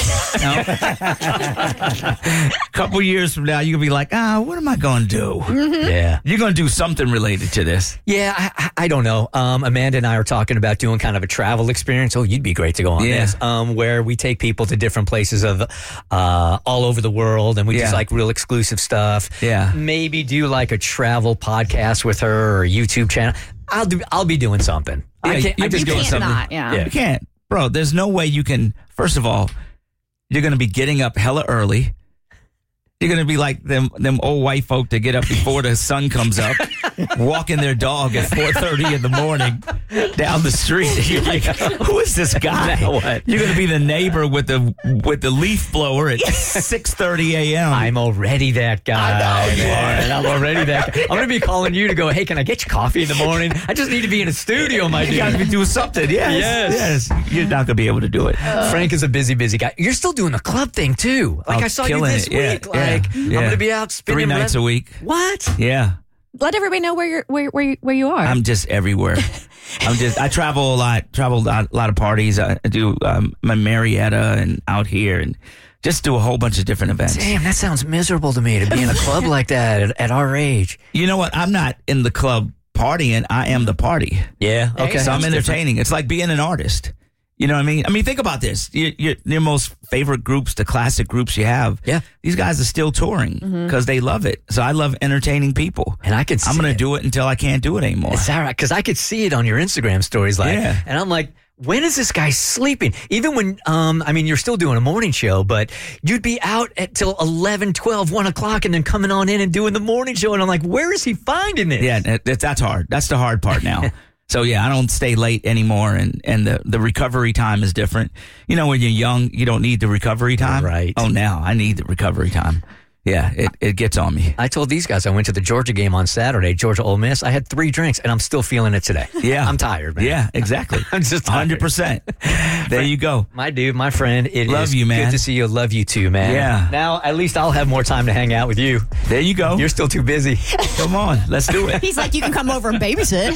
A couple years from now, you're gonna be like, ah, what am I gonna do? Mm-hmm. Yeah, you're gonna do something related to this. Yeah, I, I I don't know. Um, Amanda and I are talking about doing kind of a travel experience. Oh, you'd be great to go on Yeah. this. Um, where we take people to different places of uh, all over the world, and we just Yeah. like real exclusive stuff. Yeah. Maybe do like a travel podcast with her or a YouTube channel. I'll do. I'll be doing something. I Yeah, can't. you'll I just be doing can't something. not, yeah. You can't, bro. There's no way you can. First of all, you're gonna be getting up hella early. You're gonna be like them them old white folk that get up before the sun comes up, walking their dog at four thirty in the morning down the street. You're like, who is this guy? Now what? You're gonna be the neighbor with the with the leaf blower at six thirty a.m. I'm already that guy. I know you man. are. I'm already that guy. I'm going to be calling you to go, hey, can I get you coffee in the morning? I just need to be in a studio, my You dude. gotta be doing something. Yes. Yes. Yes. You're not gonna be able to do it. Frank is a busy, busy guy. You're still doing the club thing, too. Like Oh, I saw you killing this it. Yeah, week. yeah, Like, yeah. I'm going to be out spinning Three nights rev- a week. What? Yeah. Let everybody know where you're where where, you- where you are. I'm just everywhere. I'm just. I travel a lot. Travel a lot, a lot of parties. I, I do um, my Marietta and out here, and just do a whole bunch of different events. Damn, that sounds miserable to me to be in a club like that at, at our age. You know what? I'm not in the club partying. I am the party. Yeah. Okay. So I'm That's entertaining. It's like being an artist. You know what I mean? I mean, think about this. Your, your, your most favorite groups, the classic groups you have. Yeah. These guys are still touring because Mhm. they love it. So I love entertaining people. And I can I'm see going to it. do it until I can't do it anymore. It's all right, because I could see it on your Instagram stories, like, Yeah. and I'm like, when is this guy sleeping? Even when, um, I mean, you're still doing a morning show, but you'd be out at till eleven, twelve, one o'clock and then coming on in and doing the morning show. And I'm like, where is he finding this? Yeah, that, that's hard. That's the hard part now. So yeah, I don't stay late anymore, and, and the, the recovery time is different. You know, when you're young, you don't need the recovery time. Right. Oh, now I need the recovery time. Yeah, it, it gets on me. I told these guys I went to the Georgia game on Saturday, Georgia Ole Miss. I had three drinks and I'm still feeling it today. Yeah. I'm tired, man. Yeah, exactly. I'm just one hundred percent. There you go. My dude, my friend, it Love is you, man. good to see you. Love you too, man. Yeah. Now, at least I'll have more time to hang out with you. There you go. You're still too busy. Come on, let's do it. He's like, you can come over and babysit.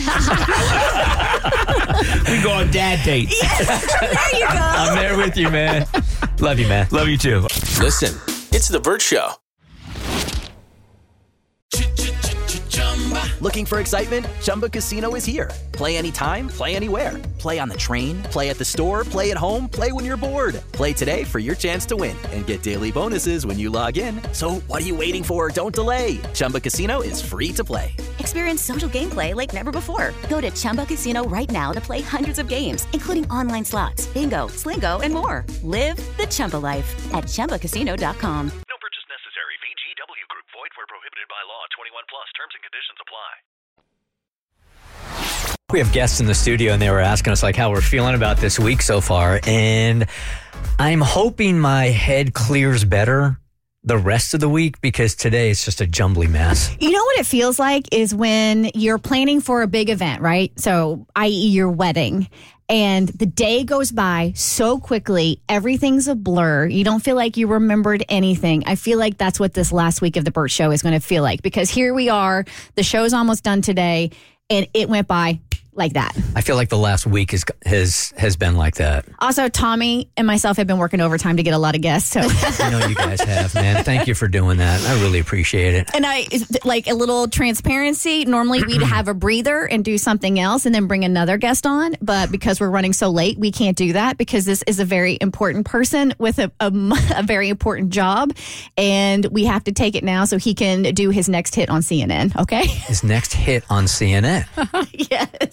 We go on dad dates. There you go. I'm there with you, man. Love you, man. Love you too. Listen, it's The Burt Show. Looking for excitement? Chumba Casino is here. Play anytime, play anywhere. Play on the train, play at the store, play at home, play when you're bored. Play today for your chance to win and get daily bonuses when you log in. So what are you waiting for? Don't delay. Chumba Casino is free to play. Experience social gameplay like never before. Go to Chumba Casino right now to play hundreds of games, including online slots, bingo, Slingo, and more. Live the Chumba life at Chumba Casino dot com. No purchase necessary. V G W Group. Void where prohibited by law. twenty-one plus. Terms and conditions apply. We have guests in the studio and they were asking us like how we're feeling about this week so far. And I'm hoping my head clears better the rest of the week because today it's just a jumbly mess. You know what it feels like is when you're planning for a big event, right? So, that is your wedding. And the day goes by so quickly. Everything's a blur. You don't feel like you remembered anything. I feel like that's what this last week of the Burt Show is going to feel like because here we are. The show's almost done today and it went by like that. I feel like the last week is, has has been like that. Also, Tommy and myself have been working overtime to get a lot of guests. So, I know you guys have, man. Thank you for doing that. I really appreciate it. and I like a little transparency. Normally, we'd have a breather and do something else, and then bring another guest on. But because we're running so late, we can't do that because this is a very important person with a, a, a very important job, and we have to take it now so he can do his next hit on C N N. Okay? His next hit on C N N. Yes.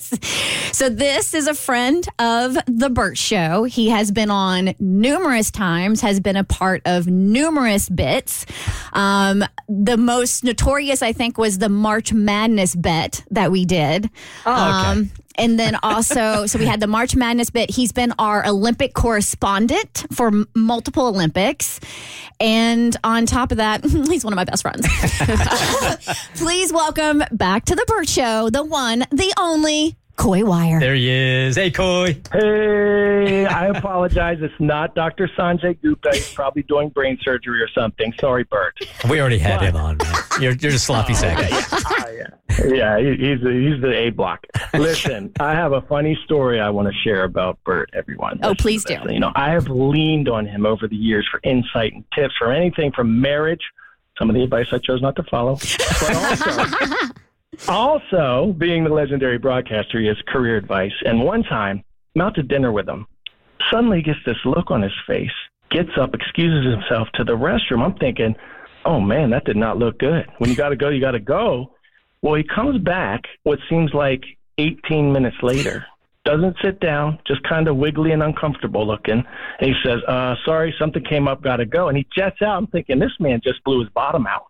So this is a friend of The Burt Show. He has been on numerous times, has been a part of numerous bits. Um, the most notorious, I think, was the March Madness bet that we did. Oh, okay. Um, and then also, so we had the March Madness bit. He's been our Olympic correspondent for m- multiple Olympics. And on top of that, he's one of my best friends. Please welcome back to The Burt Show, the one, the only, Coy Wire. There he is. Hey, Coy. Hey, I apologize. It's not Doctor Sanjay Gupta. He's probably doing brain surgery or something. Sorry, Bert. We already had him on, man. You're, you're just sloppy seconds. Uh, yeah, yeah he, he's, he's the A block. Listen, I have a funny story I want to share about Bert, everyone. Oh, please do. You know, I have leaned on him over the years for insight and tips for anything from marriage, some of the advice I chose not to follow, but also... Also, being the legendary broadcaster, he has career advice. And one time, I'm out to dinner with him. Suddenly gets this look on his face, gets up, excuses himself to the restroom. I'm thinking, oh, man, that did not look good. When you got to go, you got to go. Well, he comes back what seems like eighteen minutes later. Doesn't sit down, just kind of wiggly and uncomfortable looking. And he says, uh, sorry, something came up, got to go. And he jets out. I'm thinking, this man just blew his bottom out.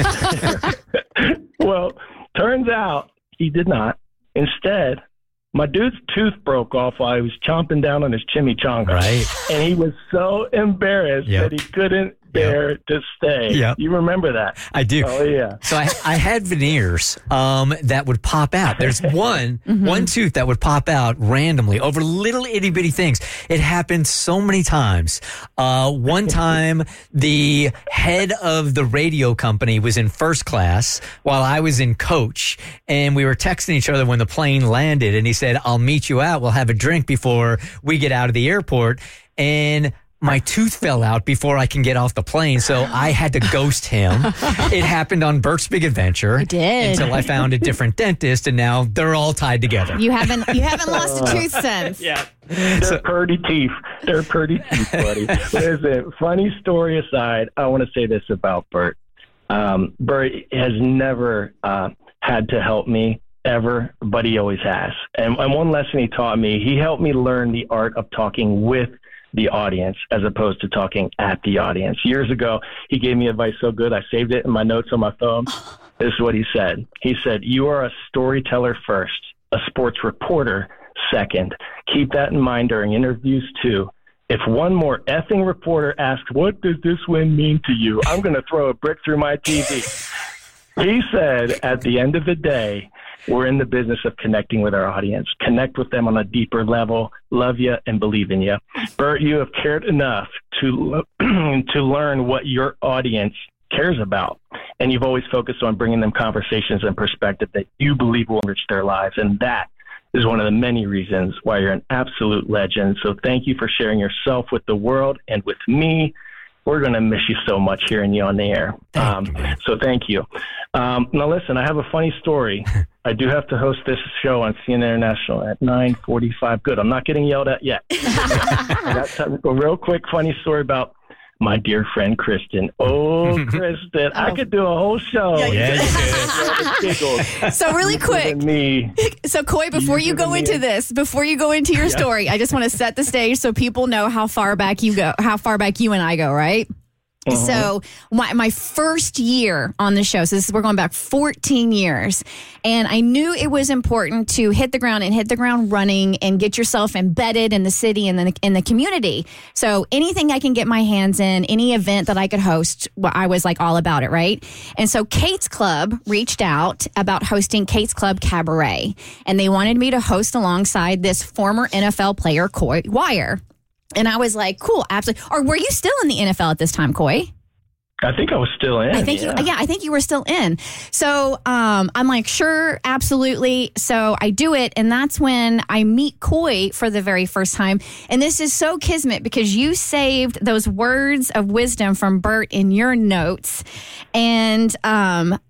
Well, turns out he did not. Instead, my dude's tooth broke off while he was chomping down on his chimichanga. Right. And he was so embarrassed Yep. that he couldn't bear Yep. to stay. Yep. You remember that? I do. Oh, yeah. So I, I had veneers um, that would pop out. There's one Mm-hmm. one tooth that would pop out randomly over little itty bitty things. It happened so many times. Uh, one time, the head of the radio company was in first class while I was in coach, and we were texting each other when the plane landed. And he said, "I'll meet you out. We'll have a drink before we get out of the airport." And my tooth fell out before I can get off the plane, so I had to ghost him. It happened on Bert's Big Adventure. It did. Until I found a different dentist, and now they're all tied together. You haven't you haven't lost a tooth since. Yeah. They're pretty teeth. They're pretty teeth, buddy. Listen, funny story aside, I want to say this about Bert. Um, Bert has never uh, had to help me ever, but he always has. And, and one lesson he taught me, he helped me learn the art of talking with the audience as opposed to talking at the audience. Years ago, he gave me advice so good, I saved it in my notes on my phone. This is what he said. He said, you are a storyteller first, a sports reporter second. Keep that in mind during interviews too. If one more effing reporter asks, what does this win mean to you? I'm going to throw a brick through my T V. He said, at the end of the day, we're in the business of connecting with our audience. Connect with them on a deeper level. Love you and believe in you. Bert, you have cared enough to to learn what your audience cares about. And you've always focused on bringing them conversations and perspective that you believe will enrich their lives. And that is one of the many reasons why you're an absolute legend. So thank you for sharing yourself with the world and with me. We're going to miss you so much hearing you on the air. Um, so thank you. Um, now, listen, I have a funny story. I do have to host this show on C N N International at nine forty-five. Good. I'm not getting yelled at yet. I got some, a real quick funny story about my dear friend Kristen. Oh, Kristen, I could do a whole show. Yeah, you could. So really quick. Me. So Coy, before you go into this, before you go into your Yeah. story, I just want to set the stage so people know how far back you go, how far back you and I go, right? Uh-huh. So my, my first year on the show, so this is, we're going back fourteen years, and I knew it was important to hit the ground and hit the ground running and get yourself embedded in the city and the, in the community. So anything I can get my hands in, any event that I could host, well, I was like all about it, right? And so Kate's Club reached out about hosting Kate's Club Cabaret, and they wanted me to host alongside this former N F L player, Coy Wire. And I was like, cool, absolutely. Or were you still in the N F L at this time, Coy? I think I was still in. I think yeah. you, yeah, I think you were still in. So um, I'm like, sure, absolutely. So I do it, and that's when I meet Coy for the very first time. And this is so kismet because you saved those words of wisdom from Bert in your notes, and um,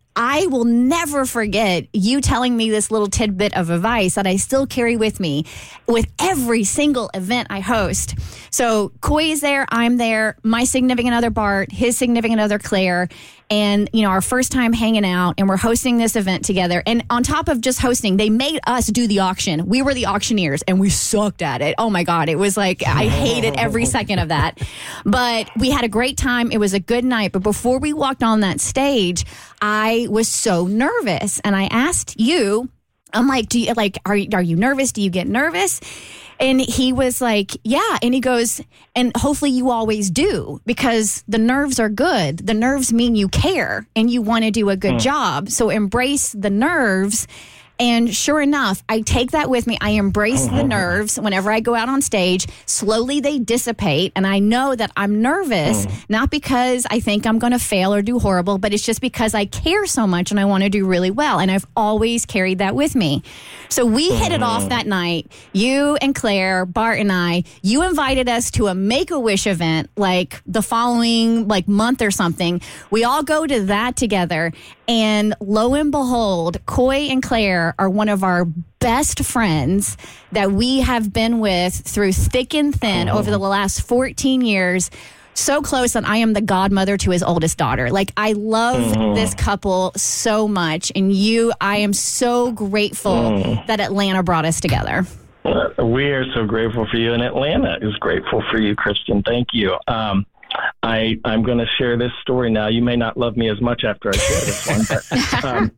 I will never forget you telling me this little tidbit of advice that I still carry with me with every single event I host. So Coy is there, I'm there, my significant other Bart, his significant other Claire, and, you know, our first time hanging out, and we're hosting this event together. And on top of just hosting, they made us do the auction. We were the auctioneers, and we sucked at it. Oh, my God. It was like, I hated every second of that. But we had a great time. It was a good night. But before we walked on that stage, I was so nervous. And I asked you, I'm like, do you, like, are, are you nervous? Do you get nervous? And he was like, yeah. And he goes, and hopefully you always do, because the nerves are good. The nerves mean you care and you want to do a good mm. job. So embrace the nerves. And sure enough, I take that with me. I embrace the nerves whenever I go out on stage. Slowly they dissipate. And I know that I'm nervous, mm. not because I think I'm going to fail or do horrible, but it's just because I care so much and I want to do really well. And I've always carried that with me. So we hit it off that night. You and Claire, Bart and I, you invited us to a Make-A-Wish event like the following like month or something. We all go to that together. And lo and behold, Coy and Claire are one of our best friends that we have been with through thick and thin oh. over the last fourteen years. So close that I am the godmother to his oldest daughter. Like, I love mm. this couple so much. And you, I am so grateful mm. that Atlanta brought us together. We are so grateful for you, and Atlanta is grateful for you, Kristen. Thank you. Um, I, I'm going to share this story now. You may not love me as much after I share this one, but um,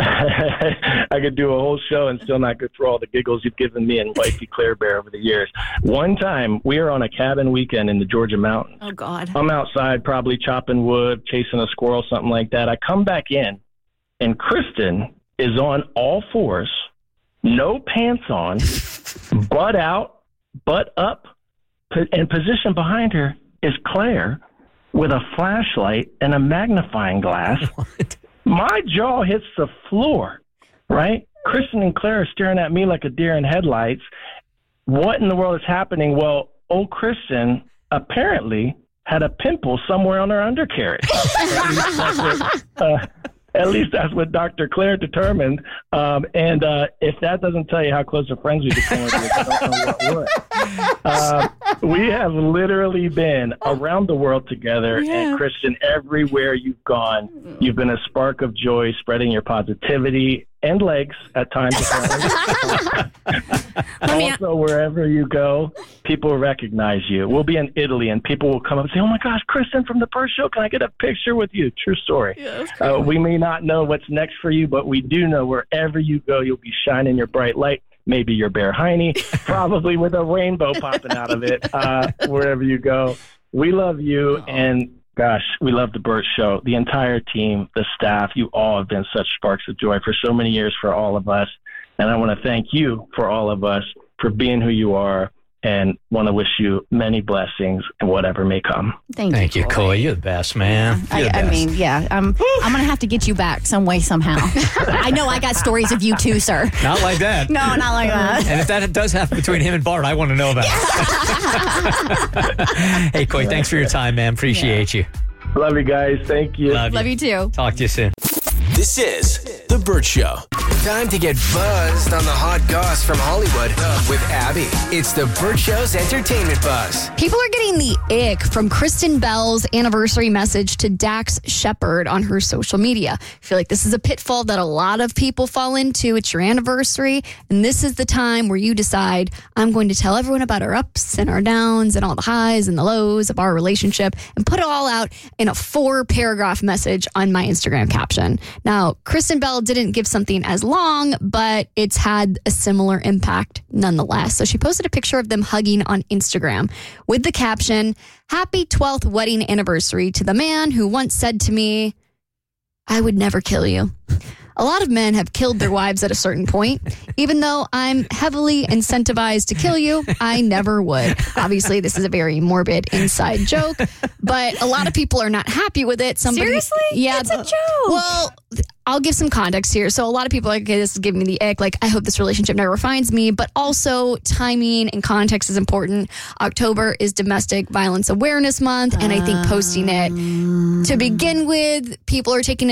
I could do a whole show and still not go through all the giggles you've given me and wifey Claire Bear over the years. One time, we were on a cabin weekend in the Georgia mountains. Oh, God. I'm outside probably chopping wood, chasing a squirrel, something like that. I come back in, and Kristen is on all fours, no pants on, butt out, butt up, and position behind her is Claire with a flashlight and a magnifying glass. What? My jaw hits the floor, right? Kristen and Claire are staring at me like a deer in headlights. What in the world is happening? Well, old Kristen apparently had a pimple somewhere on her undercarriage. At least that's what, uh, at least that's what Doctor Claire determined. Um, and uh, if that doesn't tell you how close of friends we became, I don't know what would. Uh, we have literally been around the world together, yeah. and Kristen, everywhere you've gone, you've been a spark of joy, spreading your positivity and legs at times. Also, wherever you go, people recognize you. We'll be in Italy, and people will come up and say, "Oh my gosh, Kristen from the Burt Show, can I get a picture with you?" True story. Yeah, uh, we may not know what's next for you, but we do know wherever you go, you'll be shining your bright light. Maybe your Bear Heine, probably with a rainbow popping out of it, uh, wherever you go. We love you, oh. and gosh, we love the Burt Show. The entire team, the staff, you all have been such sparks of joy for so many years for all of us. And I want to thank you for all of us for being who you are, and want to wish you many blessings and whatever may come. Thank, Thank you, you, Coy. You're the best, man. I, You're the I best. mean, yeah, um, I'm going to have to get you back some way, somehow. I know I got stories of you too, sir. Not like that. No, not like that. And if that does happen between him and Bart, I want to know about it. Hey, Coy, thanks for your time, man. Appreciate yeah. you. Love you guys. Thank you. Love, Love you. you too. Talk to you soon. This is The Burt Show. Time to get buzzed on the hot goss from Hollywood with Abby. It's The Burt Show's entertainment buzz. People are getting the ick from Kristen Bell's anniversary message to Dax Shepard on her social media. I feel like this is a pitfall that a lot of people fall into. It's your anniversary, and this is the time where you decide, I'm going to tell everyone about our ups and our downs and all the highs and the lows of our relationship and put it all out in a four-paragraph message on my Instagram caption. Now, Kristen Bell didn't give something as long, but it's had a similar impact nonetheless. So she posted a picture of them hugging on Instagram with the caption, "Happy twelfth wedding anniversary to the man who once said to me, I would never kill you." A lot of men have killed their wives at a certain point. Even though I'm heavily incentivized to kill you, I never would. Obviously, this is a very morbid inside joke, but a lot of people are not happy with it. Somebody, Seriously? Yeah. It's a joke. Well, I'll give some context here. So a lot of people are like, okay, this is giving me the ick. Like, I hope this relationship never finds me. But also timing and context is important. October is Domestic Violence Awareness Month. And I think posting it to begin with, people are taking it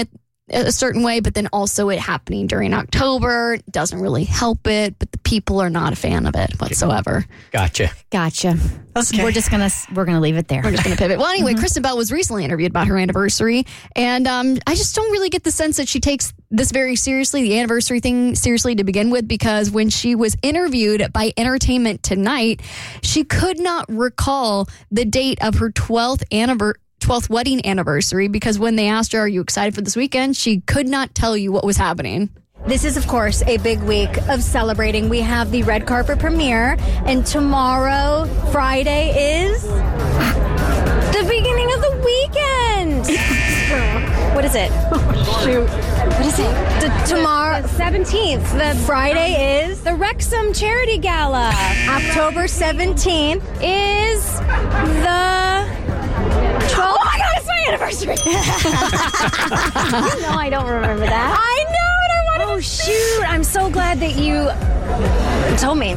a certain way, but then also it happening during October doesn't really help it, but the people are not a fan of it whatsoever. Gotcha. Gotcha. Okay. We're just gonna we're gonna leave it there. We're just gonna pivot. Well, anyway, Mm-hmm. Kristen Bell was recently interviewed about her anniversary, and um, I just don't really get the sense that she takes this very seriously, the anniversary thing seriously to begin with, because when she was interviewed by Entertainment Tonight, she could not recall the date of her twelfth anniversary. twelfth wedding anniversary, because when they asked her, are you excited for this weekend? She could not tell you what was happening. This is, of course, a big week of celebrating. We have the red carpet premiere, and tomorrow, Friday, is the beginning of the weekend. What is it? Shoot. What is it? The, tomorrow, seventeenth. The Friday is the Wrexham Charity Gala. October seventeenth is the twelfth. Oh my God, it's my anniversary. You know I don't remember that. I know. Oh, shoot. I'm so glad that you told me.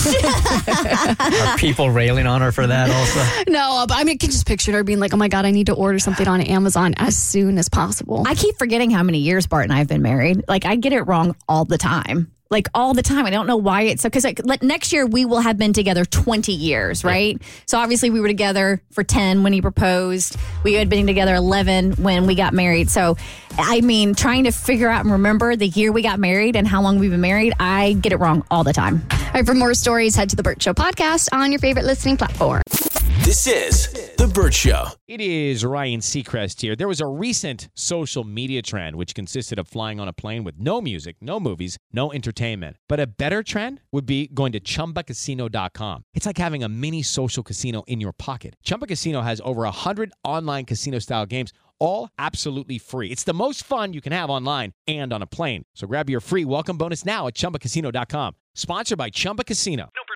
Are people railing on her for that also? No, but I mean, I can just picture her being like, oh my God, I need to order something on Amazon as soon as possible. I keep forgetting how many years Bart and I have been married. Like, I get it wrong all the time. Like, all the time. I don't know why it's so, because like, like, next year we will have been together twenty years, right? Yeah. So obviously we were together for ten when he proposed. We had been together eleven when we got married. So, I mean, trying to figure out and remember the year we got married and how long we've been married, I get it wrong all the time. All right, for more stories, head to the Burt Show podcast on your favorite listening platform. This is The Burt Show. It is Ryan Seacrest here. There was a recent social media trend which consisted of flying on a plane with no music, no movies, no entertainment. But a better trend would be going to Chumba Casino dot com. It's like having a mini social casino in your pocket. Chumba Casino has over one hundred online casino-style games, all absolutely free. It's the most fun you can have online and on a plane. So grab your free welcome bonus now at Chumba Casino dot com. Sponsored by Chumba Casino. No